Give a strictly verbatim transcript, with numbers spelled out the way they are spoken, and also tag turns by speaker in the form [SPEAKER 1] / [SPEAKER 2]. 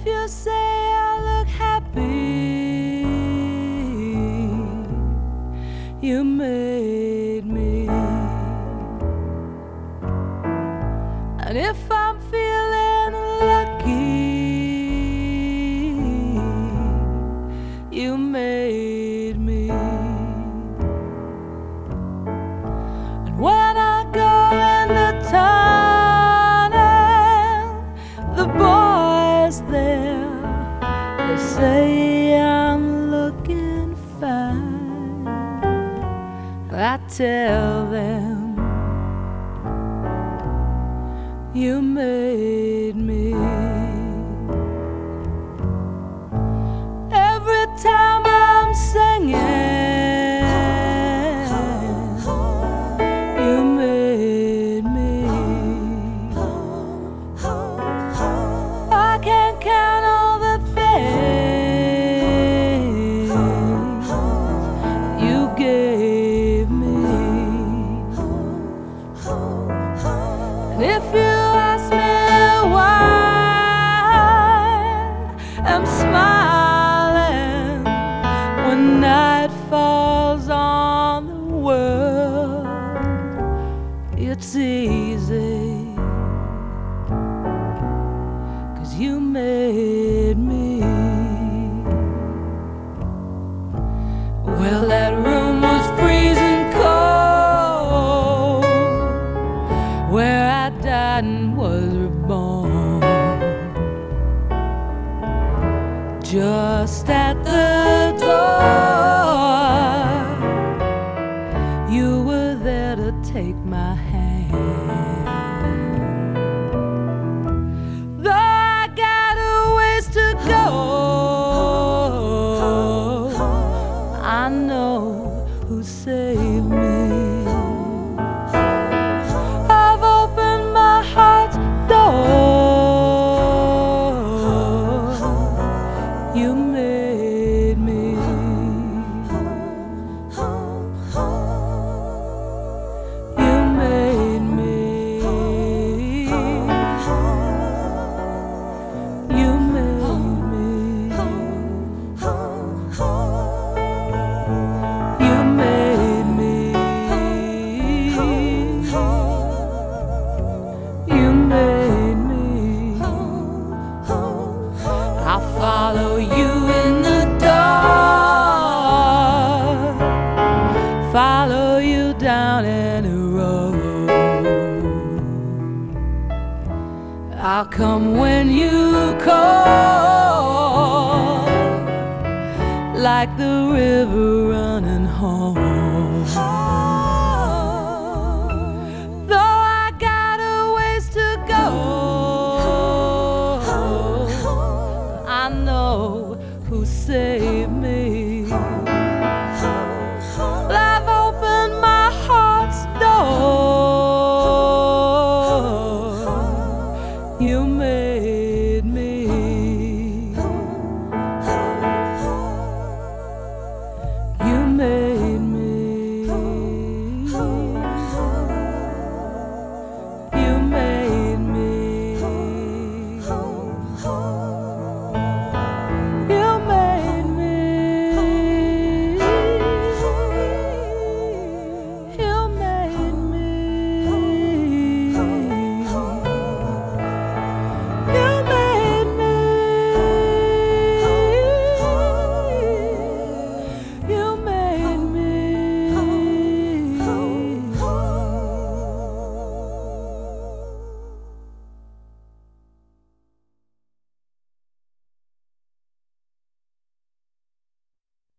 [SPEAKER 1] you say I look happy, you made me. And if I'm feeling lucky, you made me. And when I go in the tunnel, the boys there, they say I'm looking fine. I tell them you made me. Every time I'm singing, you made me. I can't count all the things you gave me. And if you ask me why I'm smiling when night falls on the world, it's easy, 'cause you made me. Well, that room was freezing cold, where I died and was reborn. Just at the door, you were there to take my hand. Though I got a ways to go, I know who saved me. I've opened my heart's door, you made me. You made me. You made me. You made me. You made me. I'll follow you in the dark, follow you down any road. I'll come when you call, like the river running home.